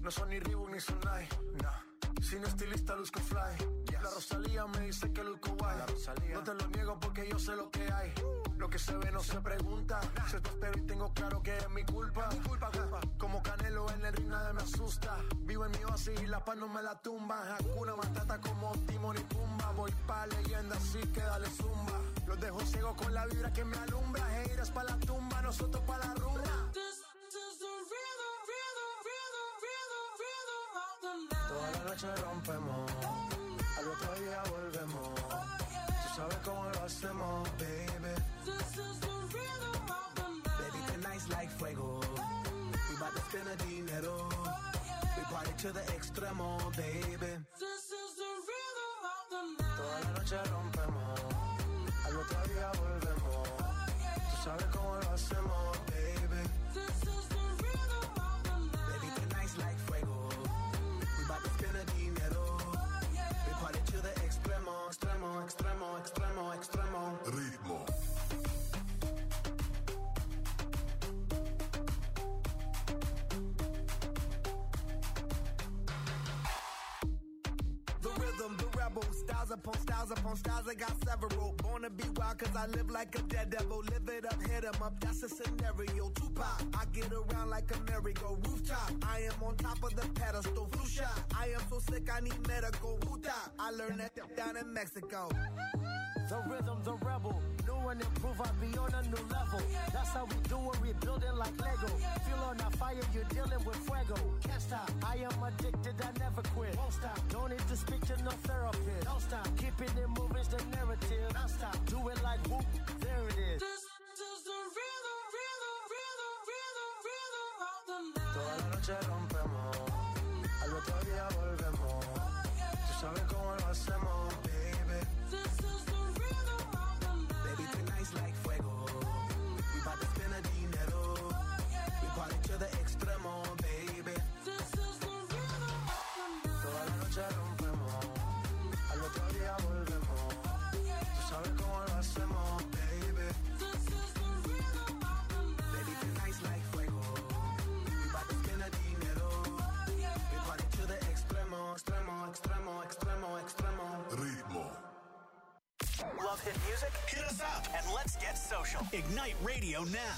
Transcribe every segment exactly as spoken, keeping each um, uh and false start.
No son ni Reebok ni Sonai, nah. Sin estilista luzco fly, yes. La Rosalía me dice que luzco guay. No te lo niego porque yo sé lo que hay. Lo que se ve no se pregunta. Nah. Se te espero y tengo claro que es mi culpa. Mi culpa, culpa. Como Canelo en el ring nadie me asusta. Vivo en mi oasis y la paz no me la tumba. Hakuna Matata como Timon y Pumba. Voy pa' leyenda así que dale zumba. Los dejo ciego con la vibra que me alumbra. Haters pa' la tumba, nosotros pa' la rumba. Toda la noche rompemos, al otro día volvemos. Tú sabes cómo lo hacemos, baby. Baby, tonight's like fuego. We bout to spend the dinero. We party to the extremo, baby. Toda la noche rompemos, al otro día volvemos. Tú sabes cómo lo hacemos, baby. Baby, tonight's like fuego. Dinero. We party to the extremo, extremo, extremo, extremo, extremo. Ritmo. The rhythm, the rebel, styles upon styles upon styles, I got several. Born to be wild cause I live like a dead devil. Live it up, hit 'em up, that's a scenario. Tupac, I get around like a merry-go rooftop. I am on top of the pedestal, flu shot. I am so sick I need medical. Wuta, I learned that down in Mexico. The rhythm, the rebel, new and improve, I be on a new level. That's how we do it, we building like Lego. Feel on a fire, you're dealing with fuego. Can't stop, I am addicted, I never quit. Won't stop, don't need to speak to no therapist. Don't stop, keeping it moving's the narrative. Don't stop, do it like whoop, there it is. This is the rhythm, rhythm, rhythm, rhythm, rhythm of the night. Toda la noche rompemos, al otro día volvemos. Tú sabes cómo lo hacemos, baby. This is the like fuego. We bout to spend a dinero. We party to the extremo, baby. Toda la noche rompemos, al otro día volvemos. Tú sabes cómo lo hacemos, baby. Baby, tonight's like fuego. We bout to spend a dinero. We party to the extremo, extremo, extremo, extremo, extremo. Ritmo. Love hit music? Hit us up and let's get social. Ignite Radio now.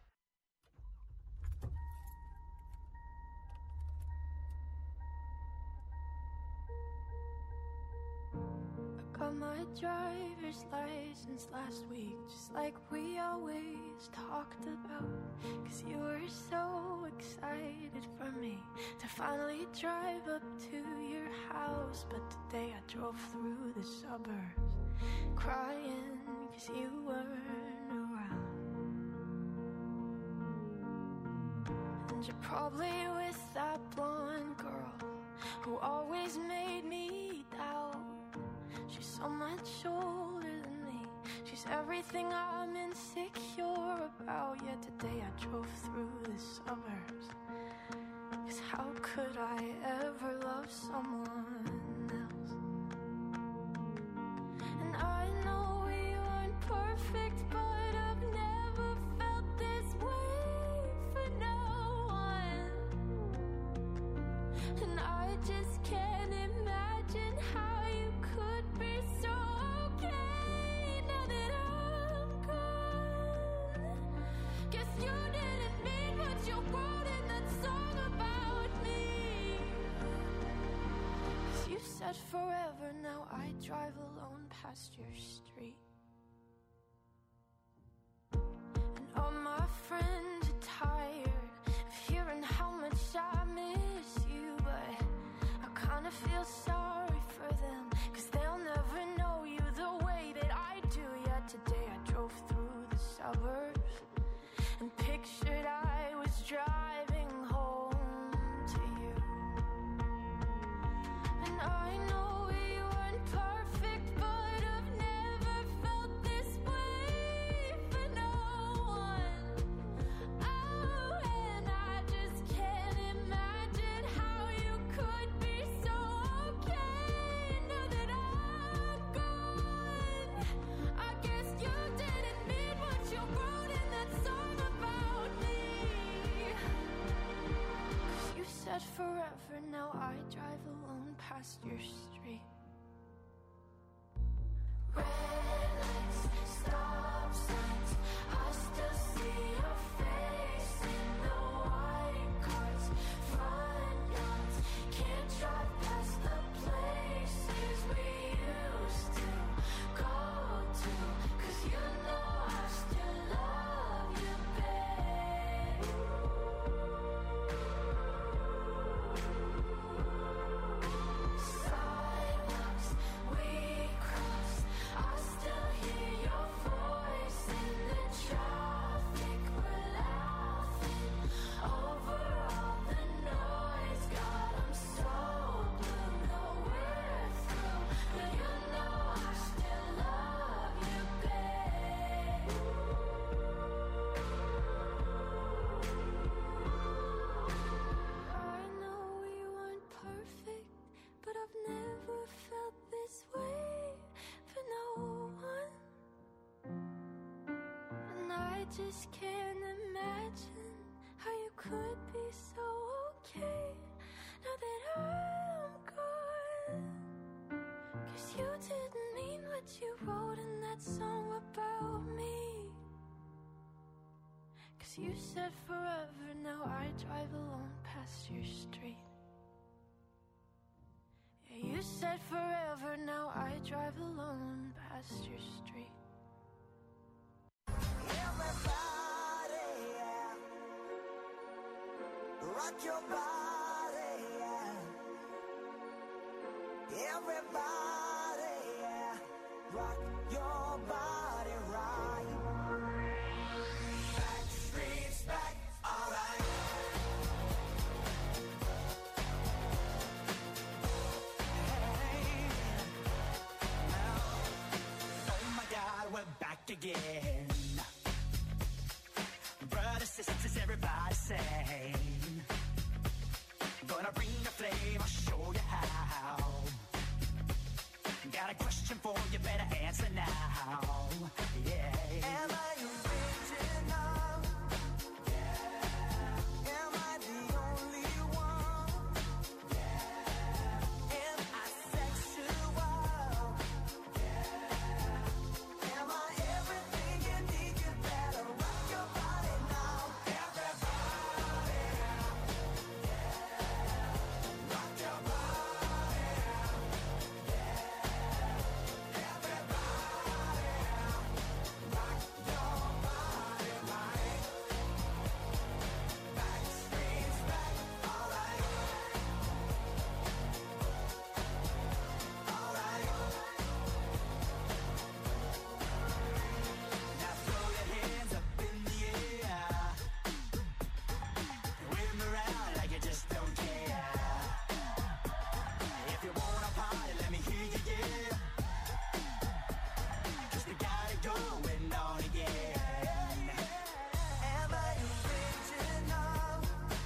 I got my driver's license last week, just like we always talked about. Cause you were so excited for me to finally drive up to your house. But today I drove through the suburbs crying cause you weren't around. And you're probably with that blonde girl who always made me doubt. She's so much older than me. She's everything I'm insecure about. Yet today I drove through the suburbs. Cause how could I ever love someone else? And I know we weren't perfect, but I've never felt this way for no one. And I just can't imagine how you could be so okay now that I'm gone. Guess you didn't mean what you wrote in that song about me. Cause you said forever, now I drive alone past your street. And all my friends are tired of hearing how much I miss you, but I kinda feel sorry for them, cause they'll never know you the way that I do. Yet today I drove through the suburbs and pictured I was driving home to you. And I know we weren't perfect, but I've never felt this way for no one. Oh, and I just can't imagine how you could be so okay now that I'm gone. I guess you didn't mean what you wrote in that song about me. just can't imagine how you could be so okay now that I'm gone. 'Cause you didn't mean what you wrote in that song about me. 'Cause you said forever, now I drive alone past your street. Yeah, you said forever, now I drive alone past your street. Everybody, yeah. Rock your body, yeah. Everybody, yeah. Rock your body right. Back streets back, alright. Hey, now, oh my God, we're back again. Brothers, sisters, everybody sing. Gonna bring the flame, I'll show you how. Got a question for you, better answer now. Yeah. Am I original? Yeah. Am I the only one? Yeah. Am I sexual? Yeah. Am I everything you need? You better rock your body now. Everybody, yeah. Rock your body, yeah. Everybody, rock your body right. Back streets back, alright. Alright. Now throw your hands up in the air. Wave 'em around like you just don't care. If you wanna party, let me hear you, yeah. 'Cause we got it going on again. Am I original?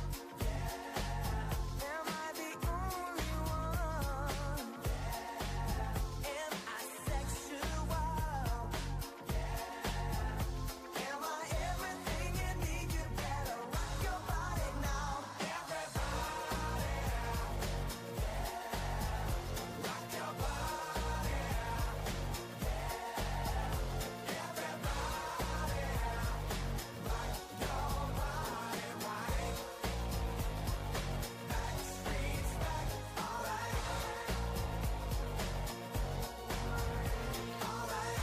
Yeah. Am I the only one? Yeah. Am I sexual? Yeah. Am I everything you need? You better rock your body now. Everybody, yeah. Rock your body, yeah. Everybody, rock your body right. Back streets back, alright. Alright.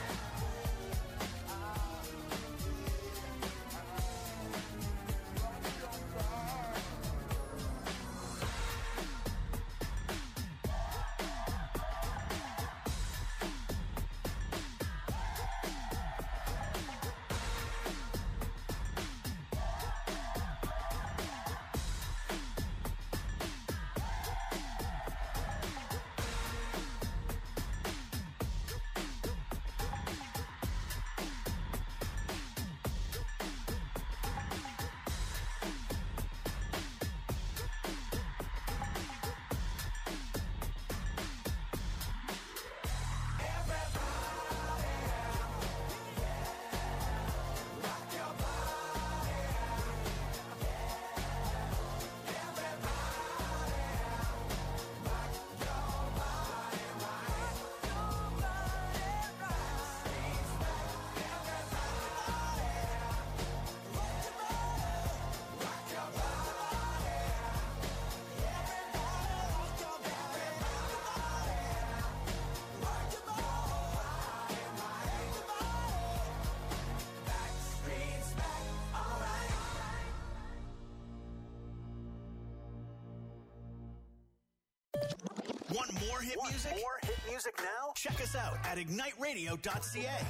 Want more hit Want music? more hit music now? Check us out at ignite radio dot c a.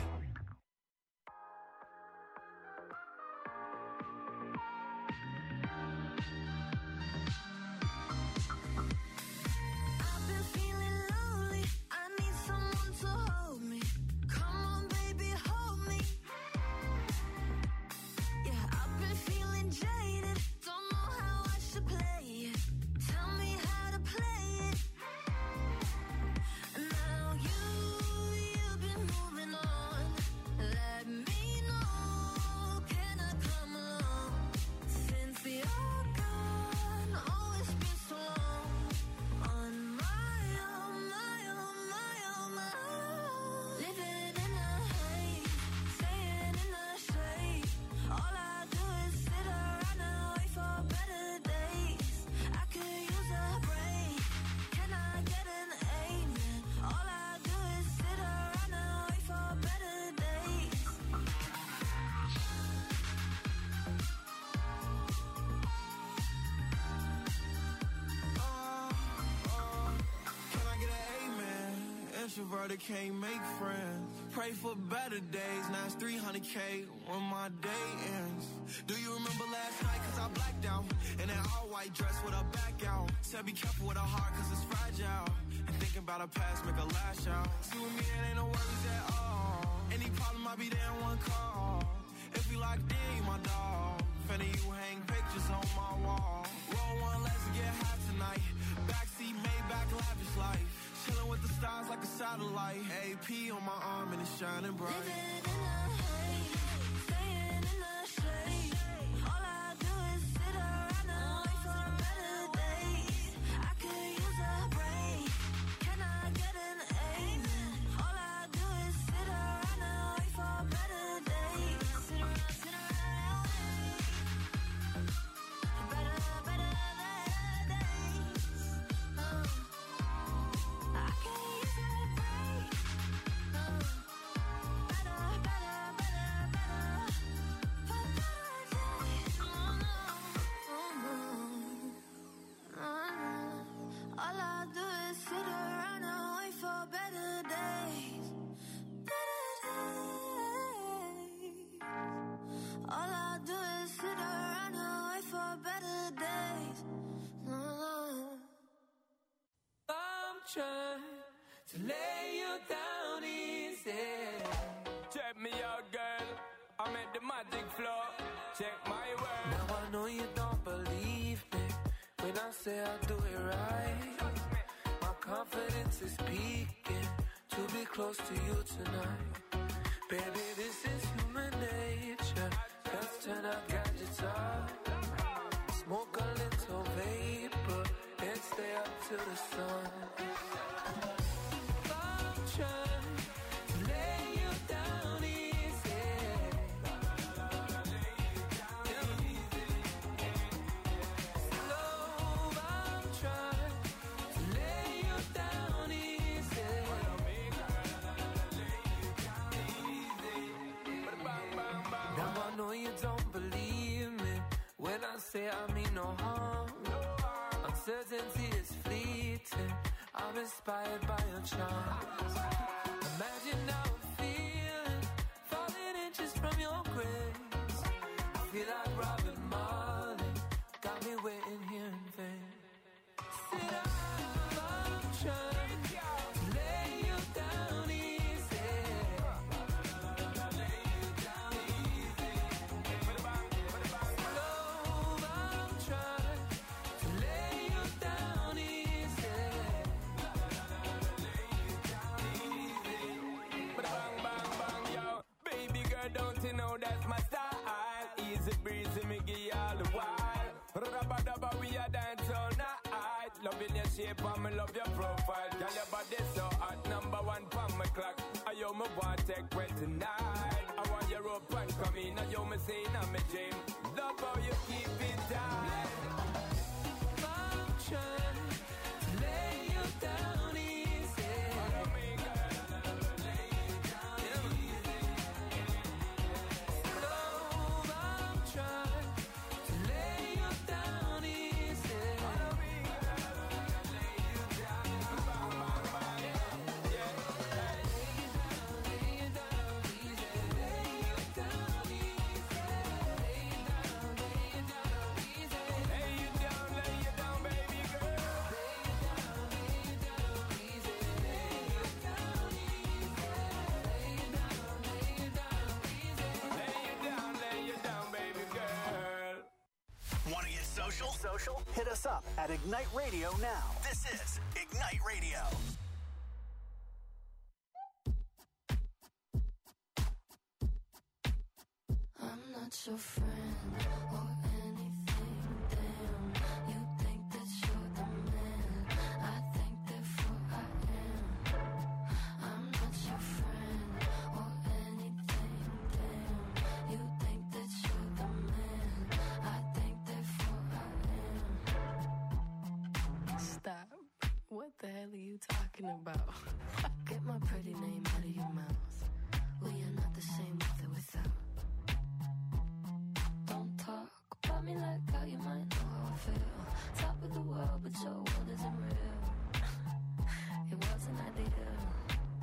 I've been feeling lonely. I need someone to hold me. Come on, baby, hold me. Yeah, I've been feeling jaded. Don't know how I should play it. Tell me how to play it. Now you, you've been moving on. extrovert can't make friends. Pray for better days, now it's three hundred K when my day ends. Do you remember last night, cause I blacked out? In that all-white dress with a back out. Said be careful with her heart, cause it's fragile. And thinking about her past make her lash out. See with me, it ain't no worries at all. Any problem, I'll be there in one call. If you locked in, you my dog. Finna you hang pictures on my wall. Roll one, let's get high tonight. Backseat, Maybach, lavish life. Chilling with the stars like a satellite. A P on my arm and it's shining bright. Living in the haze, staying in the shade. All I do is sit around and wait for better days. I could use a break. Can I get an amen? All I do is sit around and wait for better days. Sit around, sit around and wait. Better, better, better days. Uh. I can use a break. Uh, better, better, better, better. For better days. Oh, no. Oh, no. All I do is sit around and wait for better days. Better days. All I do is sit around and wait for better days. Oh, no. I'm trying to lay you down easy. Check me out, girl. I'm at the magic floor. Check my work. Now I know you don't believe me when I say I do it right. My confidence is peaking to be close to you tonight. Baby, this is human nature. Let's turn our gadgets off. Smoke a little vapor and stay up till the sun. I'm trying to lay you down easy. Slow, I'm trying to lay you down easy. Now I know you don't believe me when I say I mean no harm. Uncertainty is fleeting. I'm inspired by your charms. Imagine now I'm feeling falling inches from your grace. I feel like Robin Marley got me waiting here in vain. Sit down, I'm trying to lay you down easy. Slow, I'm trying to lay you down easy. Bang, bang, bang, yo. Baby girl, don't you know that's my style? Easy breezy, me give you all the while. Rubba dubba, we a dance all night. Loving your shape and me love your profile. Girl, your body so hot, number one pon my clock. I yo me want take wet tonight. I want your rope and come in. I yo me say I'm a dream. Love how you keep it tight. I'm trying to lay you down easy. Follow me, girl. Lay you down easy. Slow, I'm trying to lay you down easy. Follow me, girl. Lay you down. Bang, bang, bang, yeah. Yeah. Lay you down, lay you down easy. Lay you down easy. Lay you down, lay you down easy. Lay you down, lay you down, baby girl. Lay you down, lay you down easy. Lay you down easy. Lay you down, lay you down easy. Lay you down, lay you down, baby girl. Want to get social? Social? Hit us up at Ignite Radio now. This is Ignite Radio. I'm not your friend or anything, damn. You think that you're the man, I think therefore I am. I'm not your friend or anything, damn. You think that you're the man, I think therefore I am. Stop. What the hell are you talking about? Get my pretty name out of your mouth. We are not the same with or without. Don't talk about me like how you might know how I feel. Top of the world, but your world isn't real. It wasn't ideal.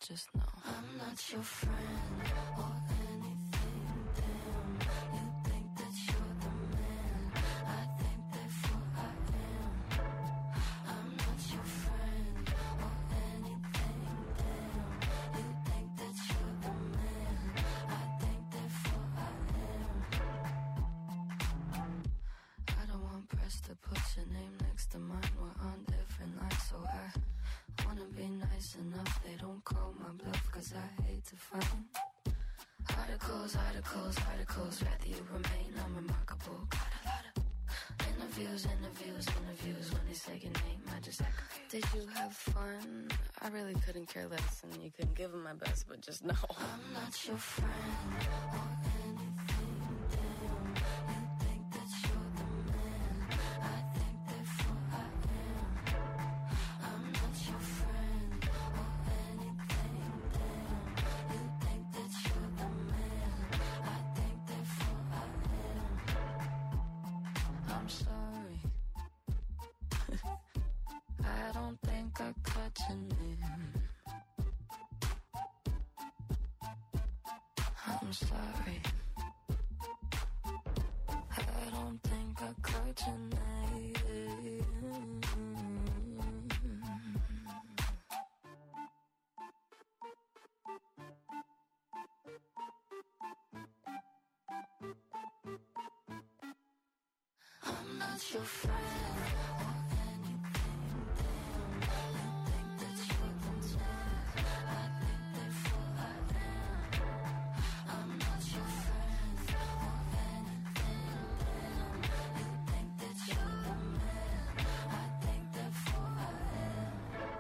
just know I'm not your friend or anything. Damn, you think that you're the man. I think therefore I am. I'm not your friend or anything. Damn, you think that you're the man. I think therefore I am. I don't want press to put your name next to mine. We're on different lines, so I wanna be nice enough. They don't call my bluff, cause I hate to find articles, articles, articles. Rather you remain unremarkable. Got a lot of interviews, interviews, interviews. When they say your name, I just act confused. Did you have fun? I really couldn't care less, and you couldn't give them my best, but just know I'm not your friend or anything. Damn, you think that you're the man. I think therefore I am. I'm not your friend or anything. Damn, you think that you're the man. I think therefore I am. I'm sorry. I don't think I cut your name. I'm sorry. I don't think I cut your name. I'm not your friend or anything. Damn, you think that you're the man. I think therefore I am. I'm not your friend or anything. Damn, you think that you're the man. I think therefore I am.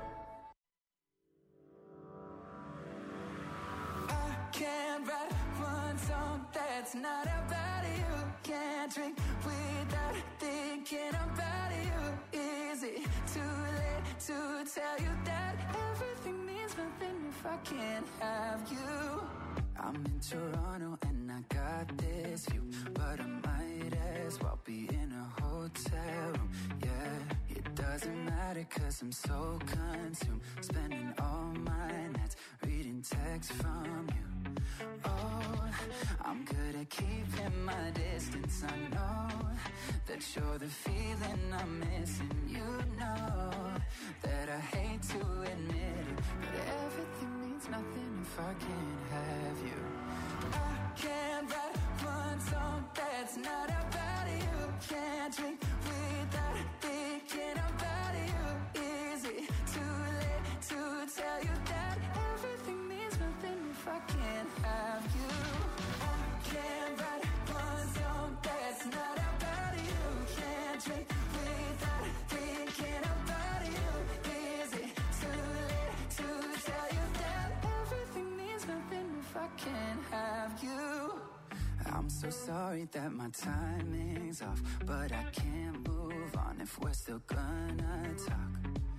I can't write one song that's not about you. Can't drink without thinking about you. Is it too late to tell you that everything means nothing if I can't have you? I'm in Toronto and I got this view, but I might as well be in a hotel room. Yeah, it doesn't matter cause I'm so consumed, spending all my nights reading texts from you. Oh, I'm good at keeping my distance. I know that you're the feeling I'm missing. You know that I hate to admit it, but everything means nothing if I can't have you. I can't write one song that's not about you. Can't drink without thinking about you. Is it too late to tell you that everything means nothing if I can't have you? I can't write one song that's not about you. Can't drink without thinking about you. Is it too late to tell you that everything means nothing if I can't have you? I'm so sorry that my timing's off, but I can't move on if we're still gonna talk.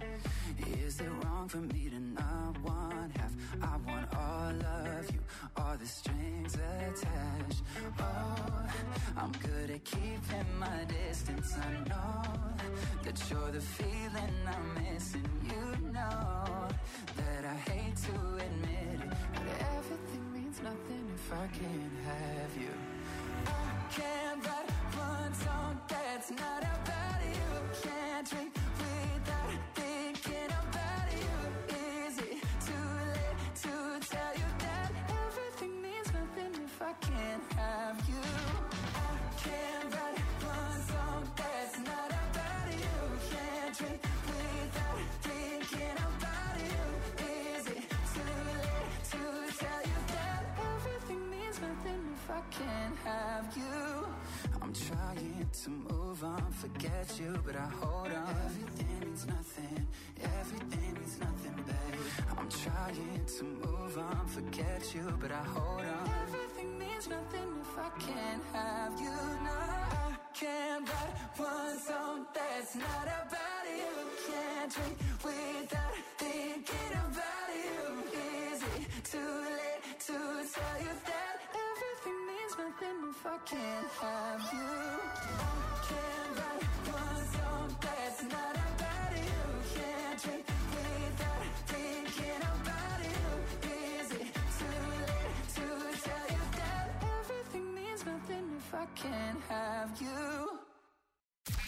Is it wrong for me to not want half? I want all of you, all the strings attached. Oh, I'm good at keeping my distance. I know that you're the feeling I'm missing. You know that I hate to admit it, but everything means nothing if I can't have you. I can't write one song that's not about you. Can't drink without thinking about you. Is it too late to tell you that everything means nothing if I can't have you? I can't write one song that's not about you. Can't drink without thinking about you. Is it too late to tell you that everything means nothing if I can't have you? I'm trying to move on, forget you, but I hold on. Everything means nothing, everything means nothing, babe. I'm trying to move on, forget you, but I hold on. Everything means nothing if I can't have you. No, I can't write one song that's not about you. Can't drink without thinking about you. Is it too late to tell you that everything means nothing if I can't have you? I can't write one song that's not about you. Can't drink without thinking about you.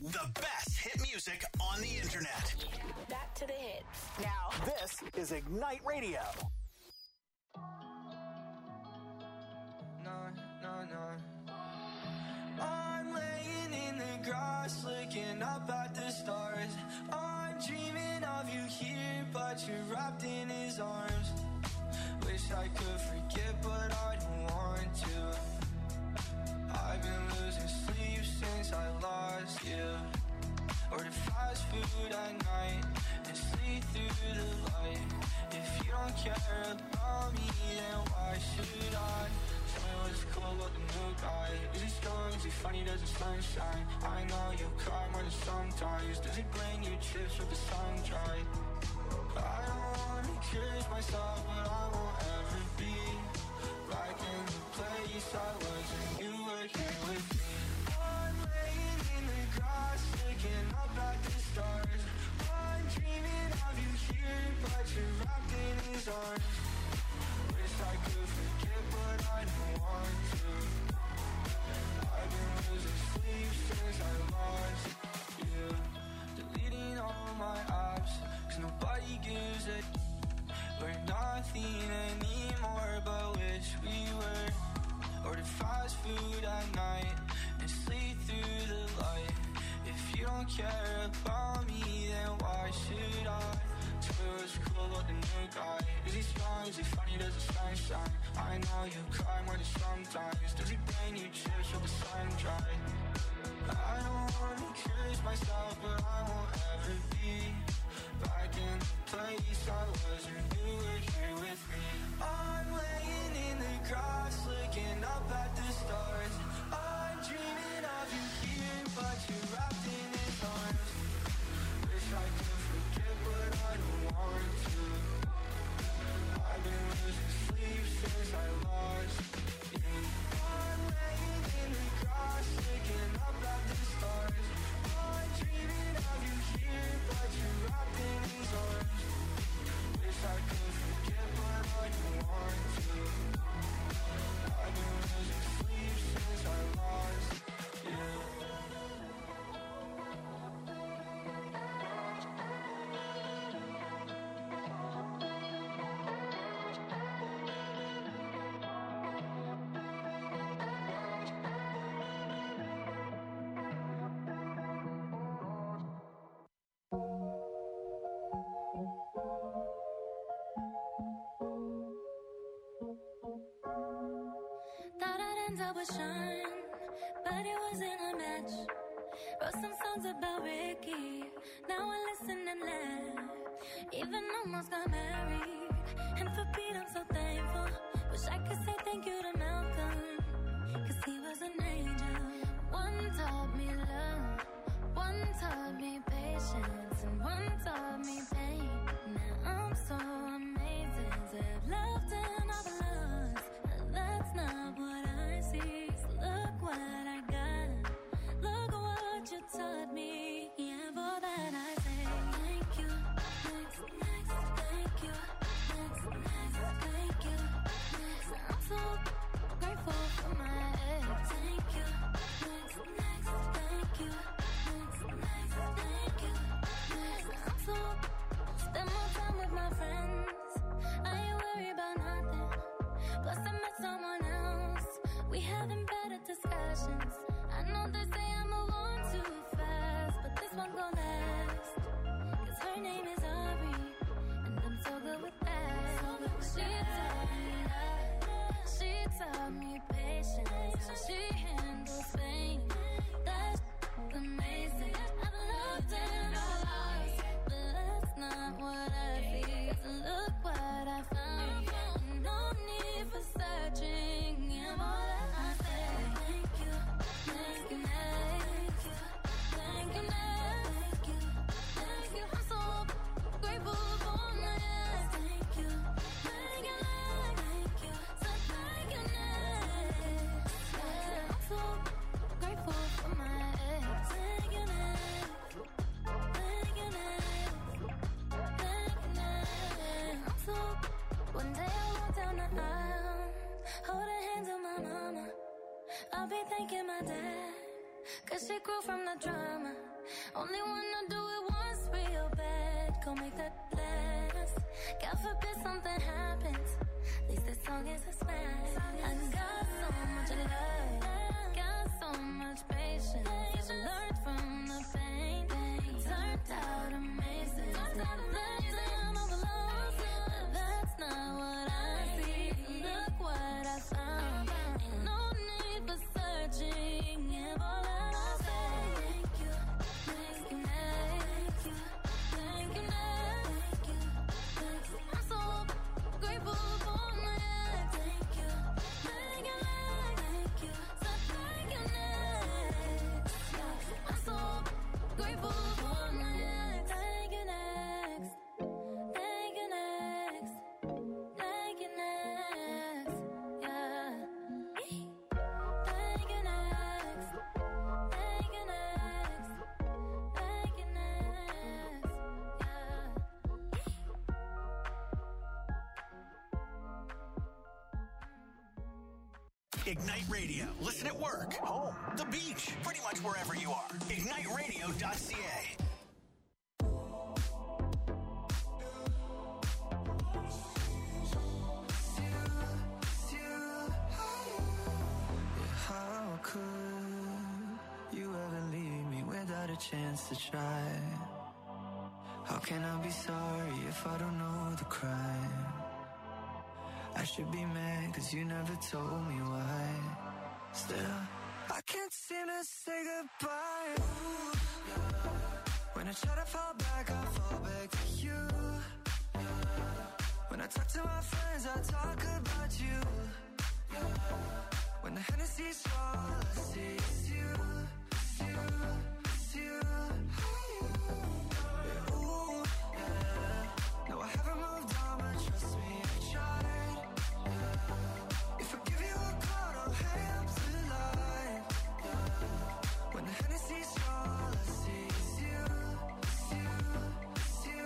The best hit music on the internet. Back to the hits. Now, this is Ignite Radio. No, no, no. I'm laying in the grass, looking up at the stars. I'm dreaming of you here, but you're wrapped in his arms. Wish I could forget, but I don't want to. I've been losing sleep since I lost you. Order fast food at night and sleep through the light. If you don't care about me, then why should I? Tell me what's cool about the new guy. Is he strong? Is he funny? Does the sunshine? I know you cry more than sometimes. Does he bring you chips with the sun dry? I don't wanna curse myself, but I won't ever be back in the place I was when you were here with me. I'm laying in the grass, looking up at the stars. I'm dreaming of you here, but you're wrapped in his arms. Wish I could forget, but I don't want to. I've been losing sleep since I lost you. Deleting all my apps, cause nobody gives a. We're nothing anymore, but wish we were. Order fast food at night and sleep through the light. If you don't care about me, then why should I? Tell me what's cool about the new guy. Is he strong? Is he funny? Does the sun shine? I know you cry more than sometimes. Does he bring you chips with the sun dry? I don't wanna curse myself, but I won't ever be back in the place I was when you were here with me. I'm laying in the grass, looking up at the stars. I'm dreaming of you here, but you're wrapped in his arms. Wish I could forget, but I don't want to. I've been losing sleep since I lost you. I'm laying in the grass, looking up at the stars. I'm dreaming of you here, but you're wrapped in his arms. Wish I could forget, but I don't want to. I've been losing sleep since I lost you. Thought I'd end up with Sean, but it wasn't a match. Wrote some songs about Ricky, now I listen and laugh. Even almost got married, and for Pete I'm so thankful. Wish I could say thank you to Malcolm, cause he was an angel. One taught me love, one taught me patience, and one taught me pain. Now I'm so amazing to have loved and I've lost. That's not what I see. So look what I got. Look what you taught me. Yeah, for that I say thank you. Next, next, thank you. Next, next, thank you. Next, I'm so grateful for my ex. Thank you. Next, next, thank you. Next, next, thank you. Next, I'm so spend more time with my friends. I ain't worried about nothing. Plus I met someone else. We having better discussions. I know they say I move on too fast, but this one gon' last. Cause her name is Ari, and I'm so good with that. So good with she taught me love. She taught me patience. How she handles pain. That's amazing. I've loved and I've lost, but that's not what I see. So look what I found. No need for searching. Yeah, more than I say. Thank you, thank you, thank you, thank you, thank you, thank you. I'm so grateful for my ex. Thank you, thank you, thank you, so thank you, next. Yeah, I'm so grateful for my ex. Thank you, next. Thank you, next. Thank you, next. I'm so. One day I walk down the aisle, hold the hands of my mama. I'll be thanking my dad, cause she grew from the drama. Only wanna do it once real bad. Go make that last. God forbid something happens. At least this song is a smash. I got so much love, got so much patience. I learned from the pain. It turned out amazing. Turned out amazing. But that's not what I see. Look what I found. Ain't no need for searching. If all that I say, thank you, thank you, thank you, thank you, thank you, thank you. I'm so grateful for my ex. Thank you, thank you, thank you, so thank you next. I'm so grateful for my ex. Thank you next. Thank you next. Thank you next. Yeah. Thank you next. Thank you next. Thank you next. Yeah. Ignite Radio. Listen at work, home, the beach, pretty much wherever you are. ignite radio dot c a. How could you ever leave me without a chance to try? How can I be sorry if I don't know the crime? I should be mad cause you never told me why. Still, I can't seem to say goodbye. Ooh, yeah. When I try to fall back, I fall back to you. Yeah. When I talk to my friends, I talk about you. Yeah. When the Hennessy's all I see is you, it's you, it's you. Yeah, ooh, yeah. No, I haven't moved on, but trust me, I tried. Yeah. If I give you a call, don't hang up the line. Yeah. When the Hennessy's all I see is you, it's you, it's you.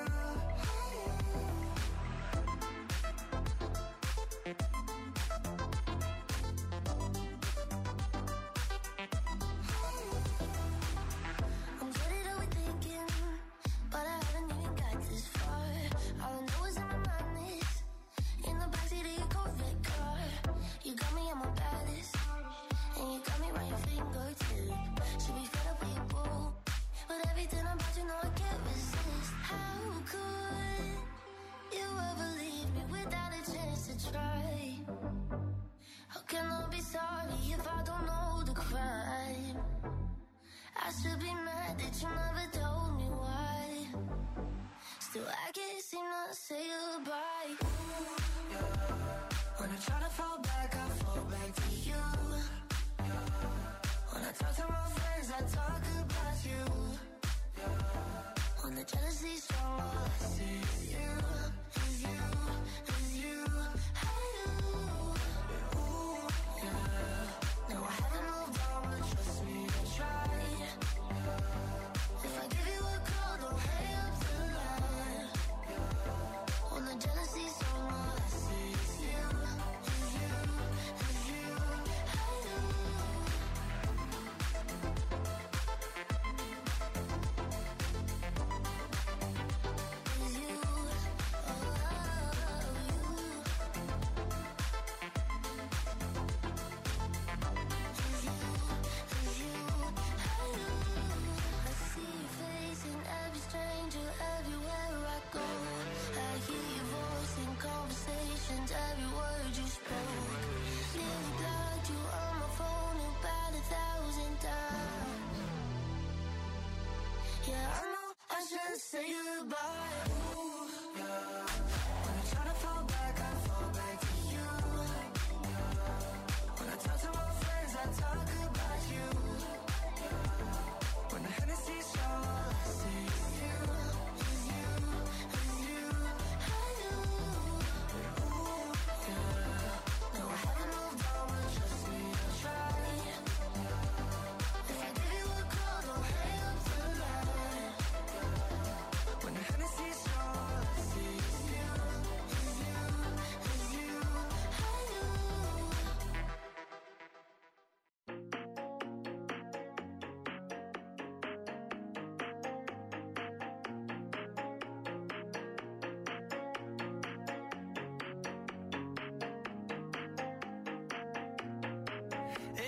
I'm getting overthinking, but I haven't even got this far. All I know is in my mind is in the backseat of your Corvette car. You got me at my baddest, and you got me round your fingertip. Should be fed up with your boo, but everything about you know I can't resist. How could you ever leave me without a chance to try? How can I be sorry if I don't know the crime? I should be mad that you never told me why. Still, I can't seem to say goodbye. Ooh, yeah. When I try to fall back, I fall back to you. Yeah. When I talk to my friends, I talk about you. Yeah. When the jealousy's strong, all I see is you, is you, is you. Hey, you. Yeah, ooh, yeah. No, I haven't moved on, but trust me, I tried. Yeah. If I give you a call, don't hang up the line. Yeah. When the jealousy's strong, all I see is you, is you, is you. Hey, you. Is you. Oh.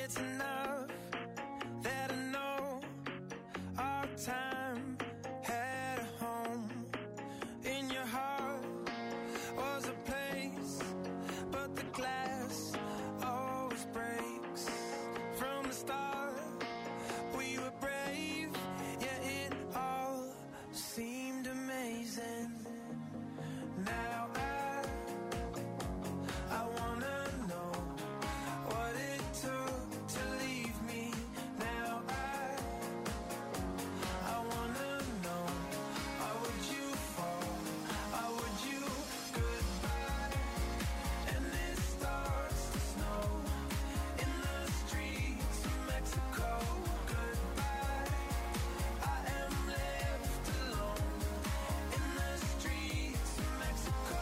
it's enough that I know our time had a home in your heart was a place, but the glass always breaks. From the start, we were brave, yeah, it all seemed amazing. Now I, I wanna know what it took to leave me. Now I, I wanna know, why would you fall? Why would you goodbye? And it starts to snow in the streets of Mexico. Goodbye, I am left alone in the streets of Mexico.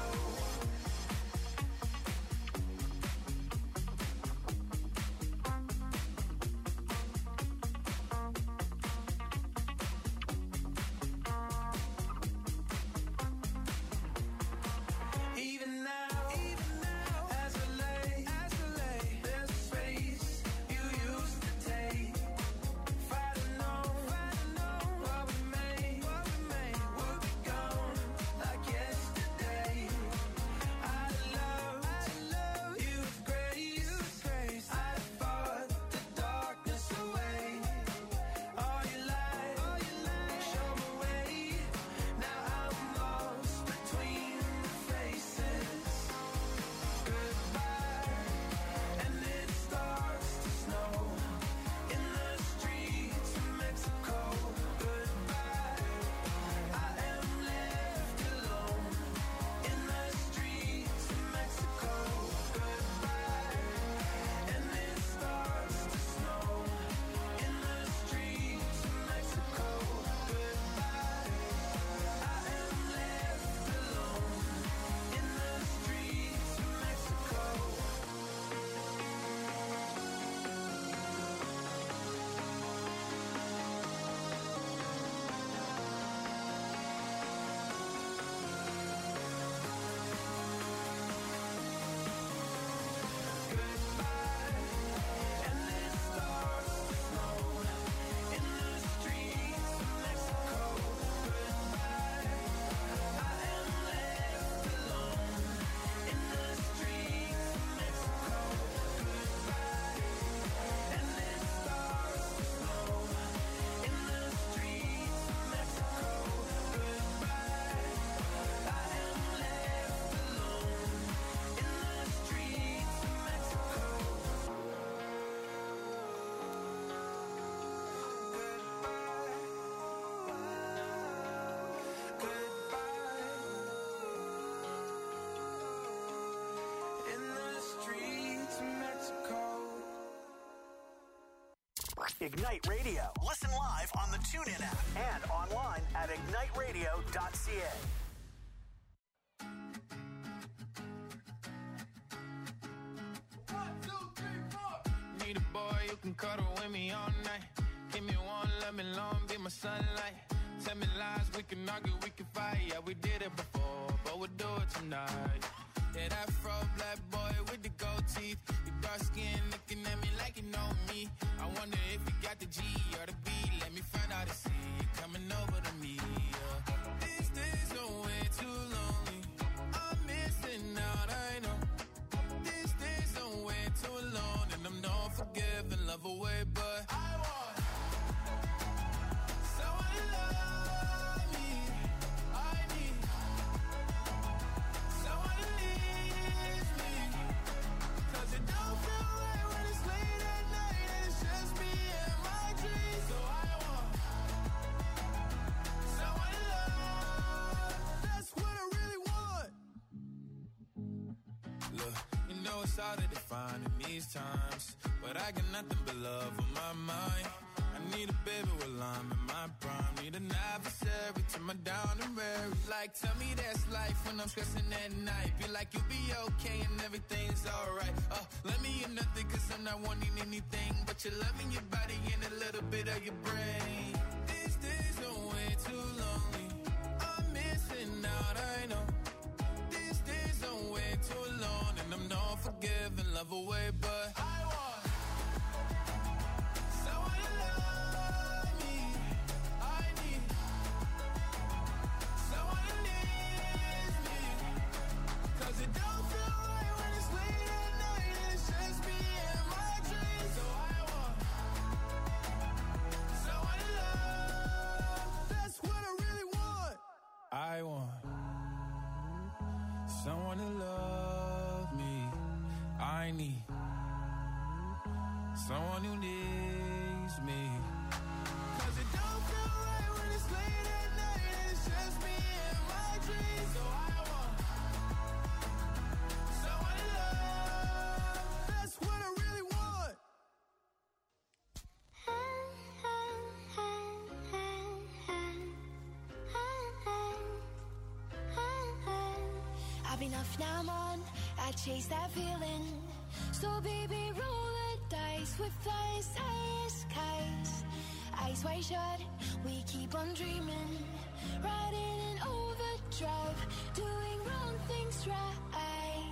Even now, even now, as I lay, as I lay, there's a space you used to take. If I'd have known, if I'd have known what we made, what we made would be gone like yesterday. I'd have loved, I'd have loved you with grace, you with grace. I'd have fought the darkness away. All your light, all your light, show me way. Now I'm lost between the faces. Goodbye, and it starts to snow in the streets of Mexico. Goodbye, I am left alone in the streets of Mexico. Goodbye, and it starts to snow in the streets of Mexico. Goodbye, I am left alone in the streets of Mexico. Goodbye, and it starts to snow in the streets of Mexico. Goodbye, I am left alone in the streets of Mexico. Goodbye, and it starts to snow in the streets of Mexico. Goodbye, I am left alone in the streets of Mexico. Goodbye, in the streets of Mexico. Ignite Radio. Listen live on the TuneIn app and online at ignite radio dot c a. Need a boy who can cuddle with me all night. Give me one, let me long, be my sunlight. Tell me lies, we can argue, we can fight. Yeah, we did it before, but we'll do it tonight. Yeah, that fro black boy with the gold teeth. You dark skin looking at me like you know me. I wonder if you got the G or the B. Let me find out and see you coming over to me. Yeah. These days are way too lonely. I'm missing out, I know. These days are way too alone, and I'm not forgiving, love away, but I want someone to love me. I need someone to leave me, 'cause it don't feel right when it's late at night and it's just me and my dreams. So I want someone to love. That's what I really want. Look, you know it's hard to define in these times, but I got nothing but love on my mind. I need a baby while I'm in my prime. Need an adversary to my down and weary. Like, tell me that's life when I'm stressing at night. Be like, you'll be okay and everything's alright. Uh, let me in nothing, 'cause I'm not wanting anything but your love in your body and a little bit of your brain. These days are way too lonely. I'm missing out, I know. These days are way too alone, and I'm not forgiving, love away, but I want it don't feel right when it's late at night and it's just me and my dreams. So I want someone to love. That's what I really want. I want someone to love me. I need someone who needs me. Cause it don't feel right when it's late at night and it's just me and my dreams. So I want someone to love. That's what I really want. I've been off, now I'm on. I chase that feeling. So baby, roll the dice with flying skies. Eyes wide shut, we keep on dreaming. Riding in overdrive, doing wrong things right.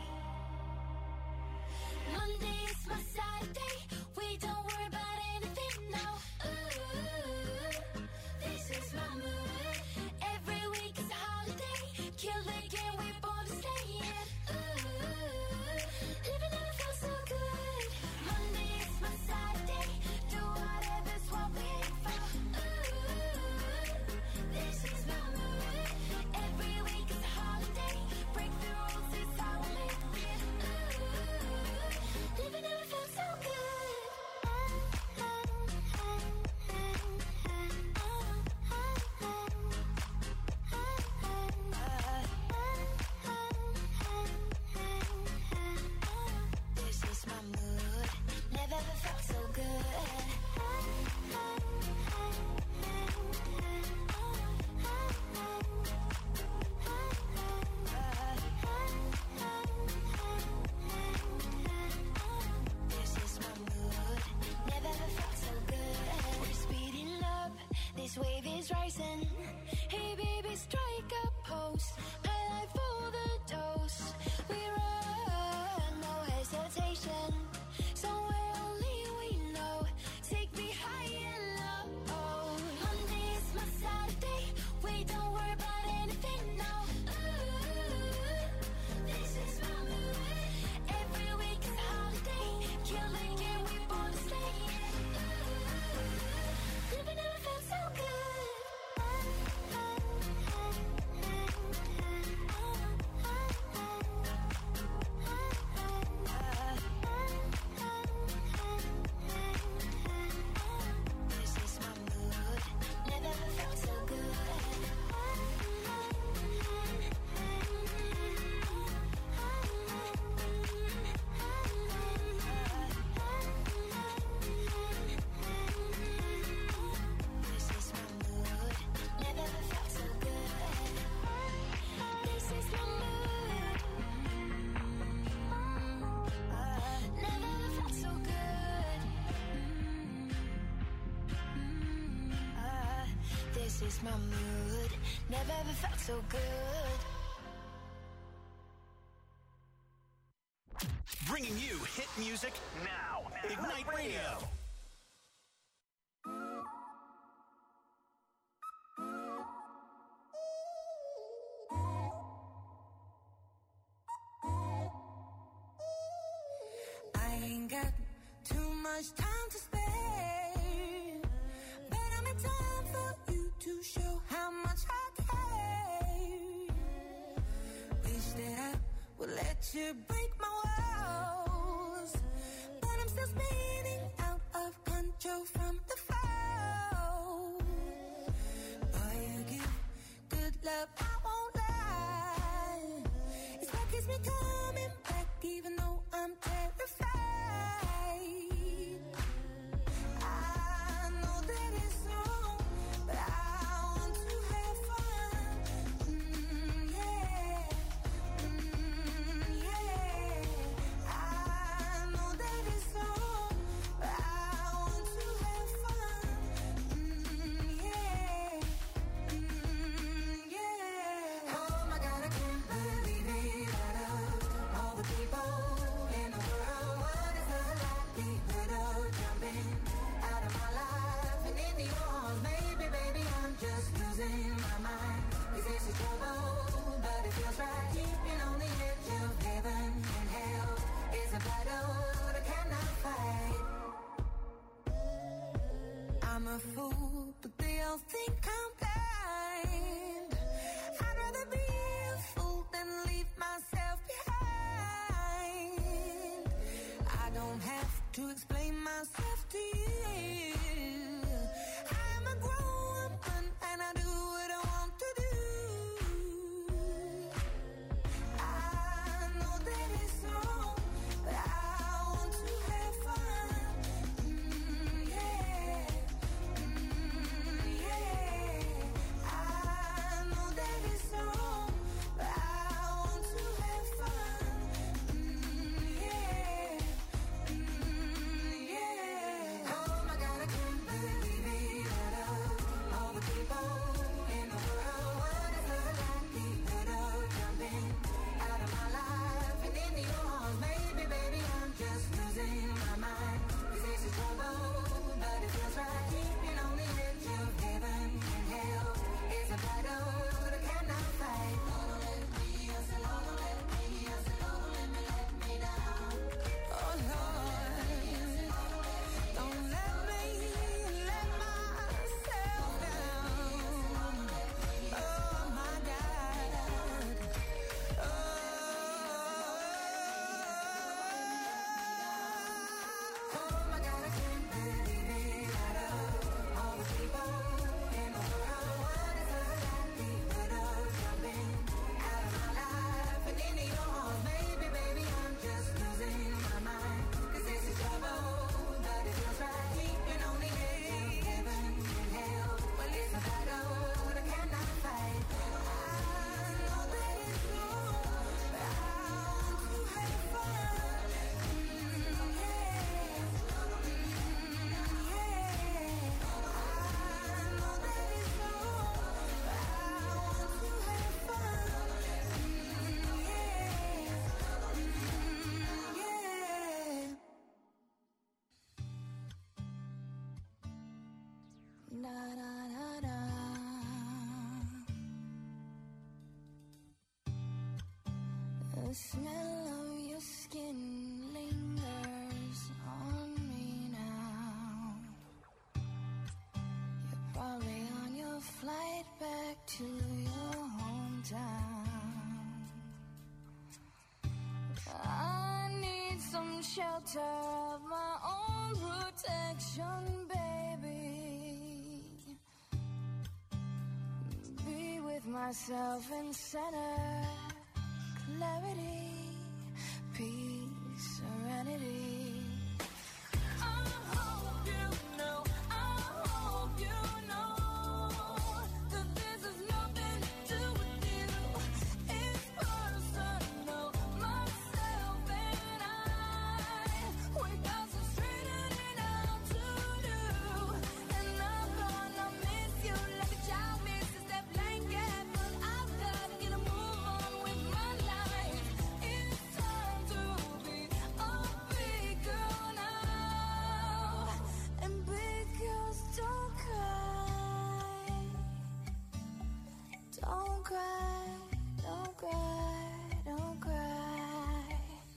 Monday's my Saturday, we don't worry about anything now. Ooh, this is my mood. Every week is a holiday. Kill the game, we're born to stay in. Ooh, living never felt so good. Monday is my Saturday. Do whatever's what we aim for. Ooh, this is my mood. Every week is a holiday. Break the rules, it's how we make it. Ooh, living never felt so good. This is my mood. Never ever felt so good. This is my mood. Never ever felt so good. We're speeding up. This wave is rising. Hey baby, strike a pose. High life for the dose. We run, no hesitation. Somewhere only we know. Take me high and low. Monday is my Saturday. We don't worry about anything now. Ooh, this is my mood. Every week is a holiday. Kill the game, we born to stay. Ooh, living never felt so good. This is my mood. Never ever felt so good. This is my mood. Never ever felt so good. This is my mood. Never ever felt so good. This is my mood. Never ever felt so good. Bringing you hit music now. Ignite Radio. I ain't got too much time to spare, but I'm in time for you to show how much I care. Wish that I would let you break my walls, but I'm still spinning out of control from the fall. Boy, you give good love, I won't lie. It's what keeps me coming back, even though I'm terrified. I know that it's wrong, but I want to have fun. Mm, yeah, mm, yeah. I know that it's wrong, but I want to have fun. Mm, yeah, mm, yeah. Oh my God, I can't believe it. I love to explain myself to you. I'm a grown woman and I do what I want to do. I know that it's wrong, but I want to have fun. Mm, yeah, mm, yeah. I know that it's wrong, but I want to have fun. Mm, yeah, mm, yeah. Oh my God, I can't believe it. Out of all the people in the world, what is love like? The thought of jumping out of my life and into your arms, baby, baby, I'm just losing my mind. This is trouble, but it feels right. Keeping on the edge of heaven and hell is a battle that I cannot fight. Don't let me, I said, don't let me, I said, don't let me let me down. Oh Lord, don't let me let myself down. Oh my God. Oh, oh my God, I can't believe it. Out of all the people in the world, what is love like? The thought of jumping out of my life and into your arms, baby, baby, I'm just losing my mind. 'Cause this is trouble, but it feels right. Keeping on the edge of heaven and hell. Well, it's a battle that I cannot fight. I know that it's wrong, but I want to have fun. Mm, yeah, mm, yeah. I know that it's wrong, but I want to have fun. Mm, yeah, mm, yeah. Da da da da. The smell of your skin lingers on me now. You're probably on your flight back to your hometown. I need some shelter of my own protection, baby. Be with myself in center, clarity, peace, serenity. I hope you know, I hope you know that this has nothing to do with you. It's personal, myself and I. We got some straightening out to do, and I'm gonna miss you like a child misses that blanket. But I've got to get a move on with my life. It's time to be a big girl now. And big girls don't cry. Don't cry, don't cry, don't cry.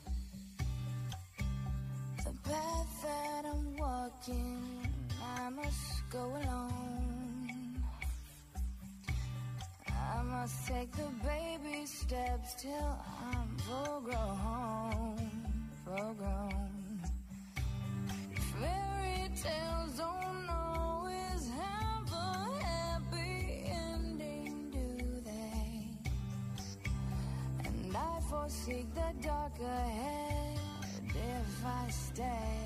The path that I'm walking, I must go alone. I must take the baby steps till I'm full grown, full grown. Fairy tales don't always have a happy ending, do they? And I forsake the dark ahead if I stay.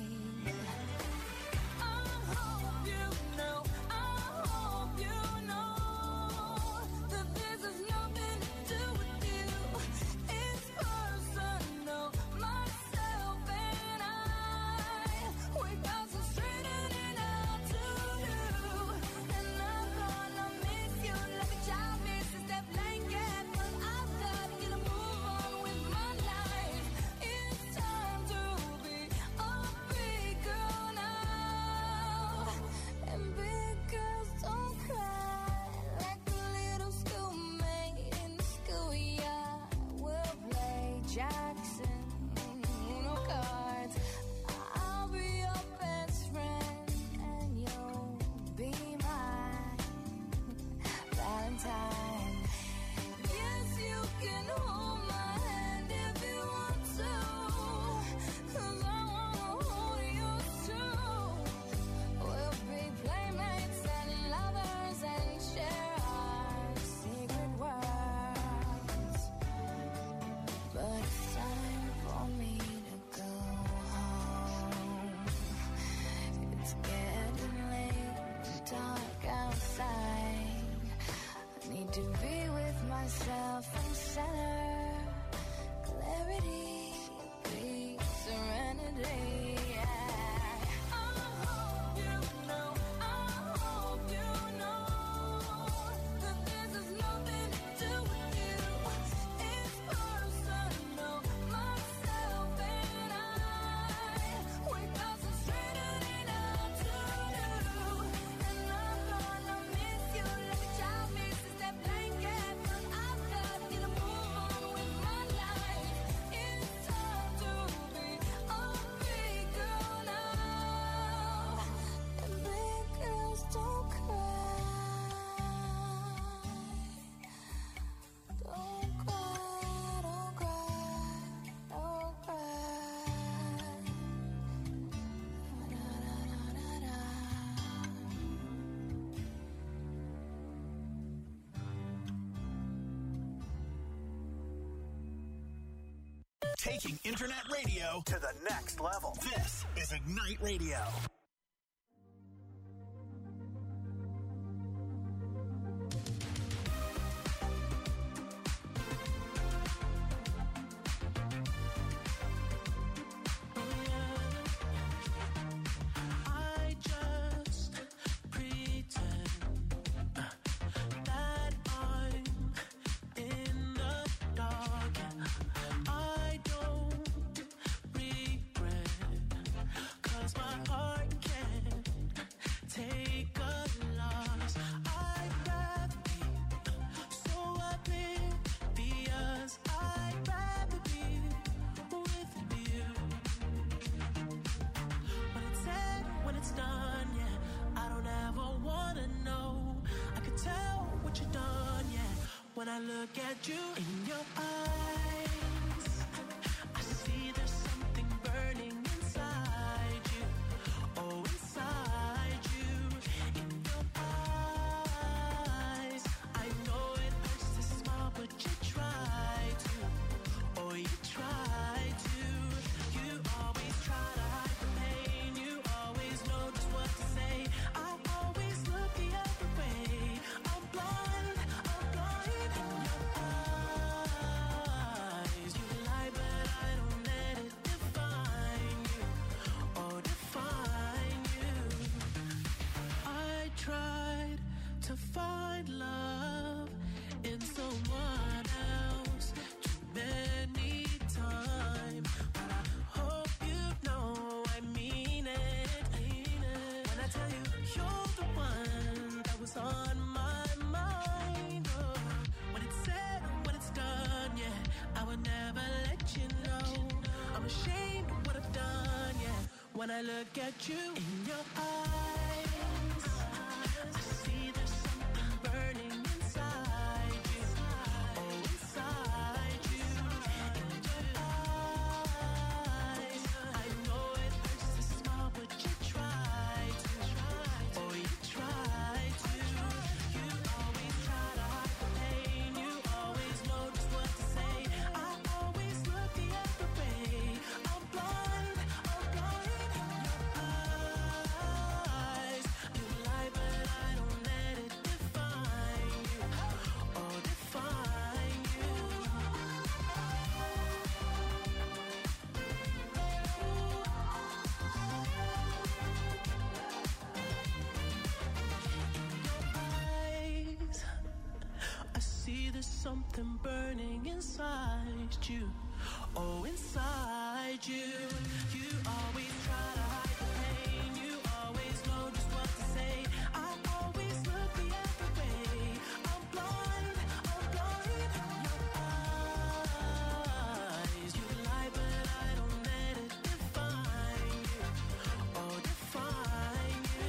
I hope you know, I hope you know that this has nothing to do with you. It's personal, myself and I. We got some straightening out to do, and I'm gonna miss you like a child misses that blanket. But I've got to get a move on with my life. It's time to be a big girl now. And big girls don't cry like a little schoolmate in the schoolyard. We'll play Jackson, Uno cards. I'll be your best friend and you'll be my Valentine. Yes, you can hold my hand if you want to, 'cause I wanna hold Taking internet radio to the next level. This is Ignite Radio. When I look at you in your eyes, I see there's something burning inside you. Oh, inside you, in your eyes. I know it hurts to smile, but you try to. Oh, you try to. You always try to hide the pain. You always know just what to say. I always look the other way. I'm blind, I'm blind. To find love in someone else too many times, but I hope you know I mean it, I mean it. When I tell you you're the one that was on my mind, oh. When it's said, when it's done, yeah, I would never let you know. I'm ashamed of what I've done, yeah. When I look at you in your eyes, I see there's something burning inside you. Oh, inside you. In your eyes, I know it hurts to smile, but you try to. Oh, you try to. You always try to hide the pain. You always know just what to say. I always look the other way. I'm blind, I'm blind. In your eyes, you lie, but I don't let it define you. Oh, define you. In your eyes, I see there's something burning inside you. Oh, inside you. You always try to hide the pain. You always know just what to say. I always look the other way. I'm blind, I'm blind. In your eyes, you lie, but I don't let it define you. Oh, define you.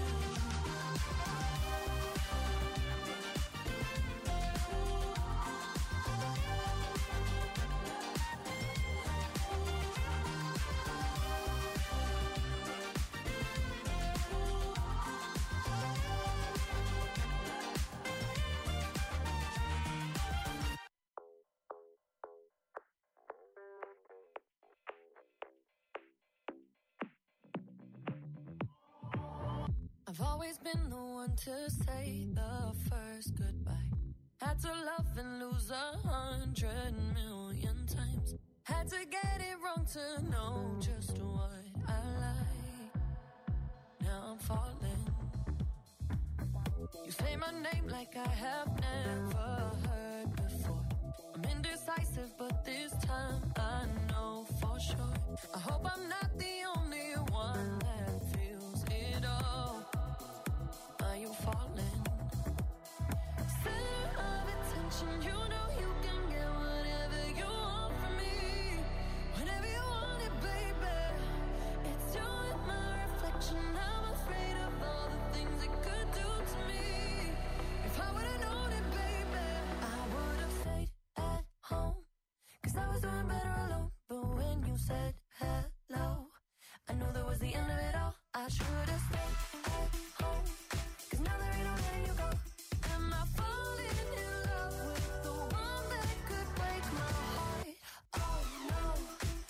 I've always been the one to say the first goodbye. Had to love and lose a hundred million times. Had to get it wrong to know just what I like. Now I'm falling. You say my name like I have never heard before. I'm indecisive, but this time I know for sure. I hope I'm not the only one that feels it all. Are you falling? Center of attention, you know you can get whatever you want from me. Whenever you want it, baby. It's you and my reflection. I'm afraid of all the things it could do to me. If I would've known it, baby, I would've stayed at home. Cause I was doing better alone. But when you said hello, I knew that was the end of it all. I should've stayed at home. Cause now there ain't no letting you go. Am I falling in love with the one that could break my heart? Oh no,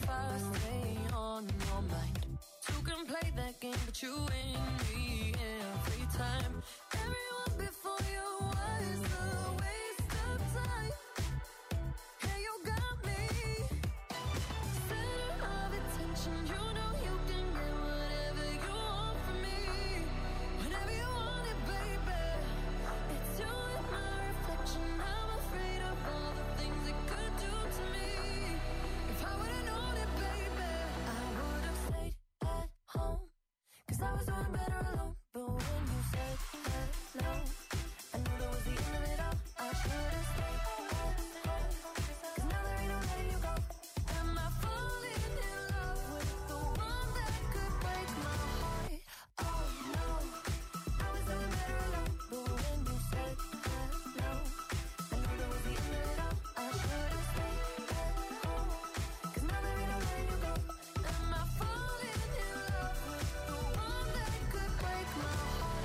I stay on your mind. Two can play that game, but you win me every time. Everyone before you was a waste of time. Yeah, you got me. Center of attention, you know you can get whatever you want from me. Whenever you want it, baby. It's you and my reflection. I'm afraid of all the things it could do to me. If I would've known it, baby, I would've stayed at home. Cause I was doing better alone. But when you said hello, I knew that was the end of it all. I should've stayed at home. Cause now there ain't no letting you go. Am I falling in love with the one that could break my heart? Oh no, I was doing better alone. But when you said hello, I knew that was the end of it all. I should've stayed at home. Cause now there ain't no letting you go. Am I falling in love with the one that could break my heart?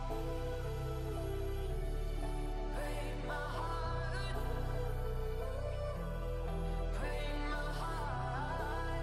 Break my heart. Break my heart.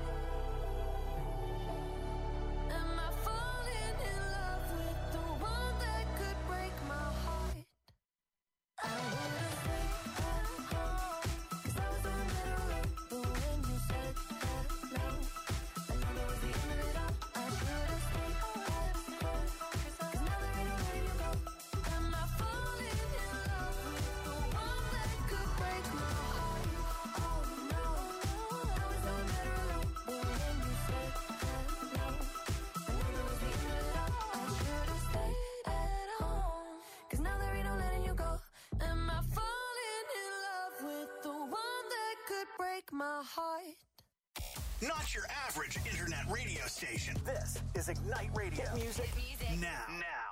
Am I falling in love with the one that could break my heart? I would've stayed at home. Cause I was doing better alone. But when you said hello, I knew that was the end of it all. I should've stayed at home. Cause now there ain't no letting you go. Am I falling in love with the one that could break my heart? Oh no, I was doing better alone. But when you said hello, I knew that was the end of it all. I should've stayed at home. Cause now there ain't no letting you go. Am I falling in love with the one that could break my heart? Not your average internet radio station. This is Ignite Radio. Hit music, now. Now.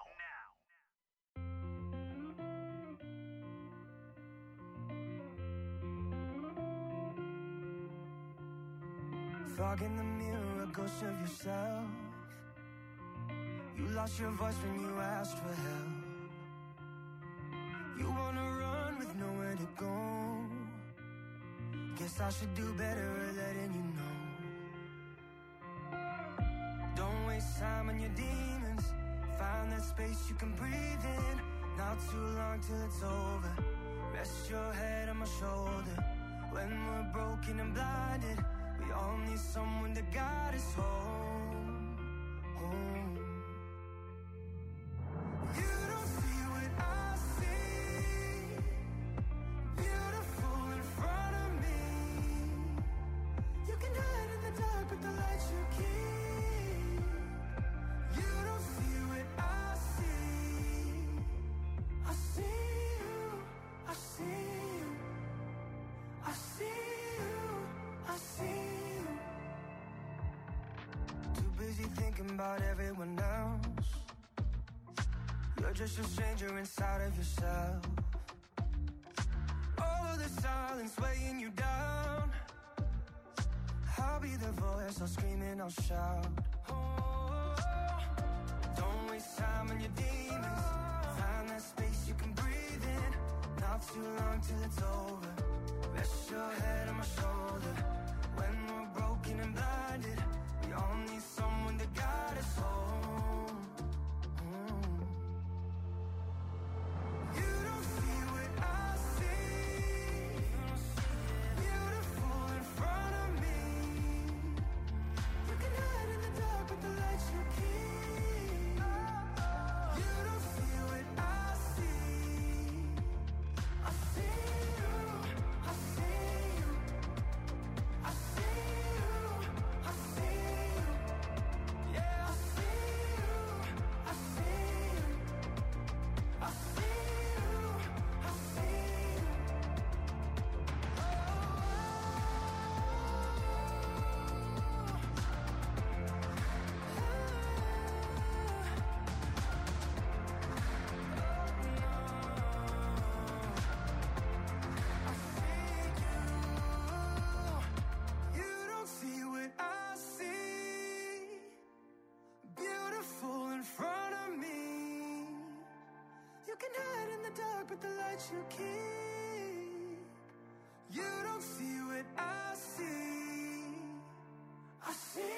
Fog in the mirror, a ghost of yourself. You lost your voice when you asked for help. You wanna run with nowhere to go. Guess I should do better at letting you know. Don't waste time on your demons. Find that space you can breathe in. Not too long till it's over. Rest your head on my shoulder. When we're broken and blinded, we all need someone to guide us home, home. You don't see what I see. Beautiful in front of me. You can hide in the dark with the lights you keep. You don't see what I see. I see you, I see you, I see you, I see you. Too busy thinking about everyone else. You're just a stranger inside of yourself. All of the silence weighing you down. I'll be the voice, I'll scream and I'll shout. Oh, don't waste time on your demons. Find that space you can breathe in. Not too long till it's over. Rest your head on my shoulder. When we're broken and blinded, we all need someone to guide us home. Mm. You don't see what I see. Beautiful in front of me. You can hide in the dark with the lights you keep. You don't see what I see. I see you, I see you, I see you, I see you. Yeah, I see you, I see you, I see you, I see you. You don't see what I see. Beautiful in front of me. You can hide in the dark with the lights you keep. You don't see what I see. I see